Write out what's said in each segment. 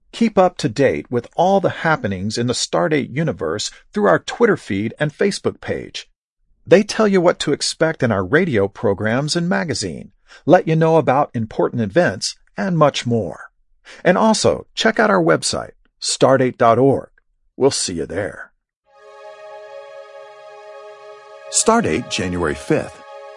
Keep up to date with all the happenings in the Stardate universe through our Twitter feed and Facebook page. They tell you what to expect in our radio programs and magazine, let you know about important events, and much more. And also, check out our website, stardate.org. We'll see you there. Stardate, January 5th.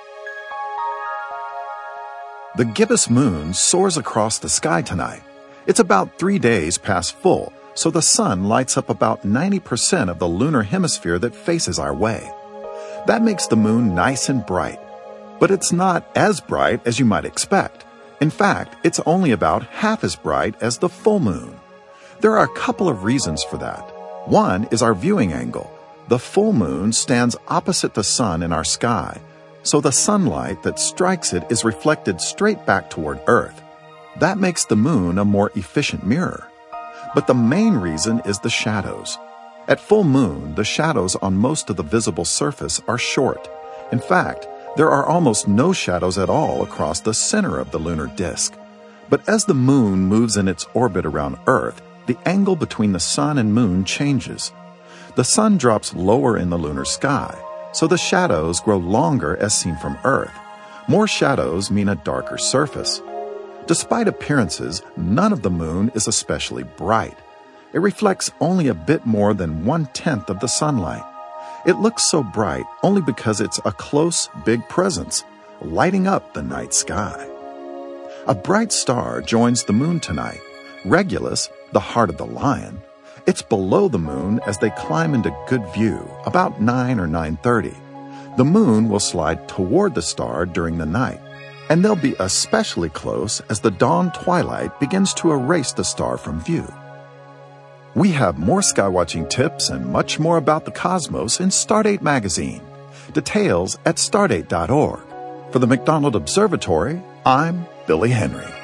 The gibbous moon soars across the sky tonight. It's about 3 days past full, so the sun lights up about 90% of the lunar hemisphere that faces our way. That makes the moon nice and bright. But it's not as bright as you might expect. In fact, it's only about half as bright as the full moon. There are a couple of reasons for that. One is our viewing angle. The full moon stands opposite the sun in our sky, so the sunlight that strikes it is reflected straight back toward Earth. That makes the moon a more efficient mirror. But the main reason is the shadows. At full moon, the shadows on most of the visible surface are short. In fact, there are almost no shadows at all across the center of the lunar disk. But as the moon moves in its orbit around Earth, the angle between the sun and moon changes. The sun drops lower in the lunar sky, so the shadows grow longer as seen from Earth. More shadows mean a darker surface. Despite appearances, none of the moon is especially bright. It reflects only a bit more than 1/10 of the sunlight. It looks so bright only because it's a close, big presence, lighting up the night sky. A bright star joins the moon tonight, Regulus, the heart of the lion. It's below the moon as they climb into good view, about 9 or 9:30. The moon will slide toward the star during the night, and they'll be especially close as the dawn twilight begins to erase the star from view. We have more skywatching tips and much more about the cosmos in Stardate magazine. Details at stardate.org. For the McDonald Observatory, I'm Billy Henry.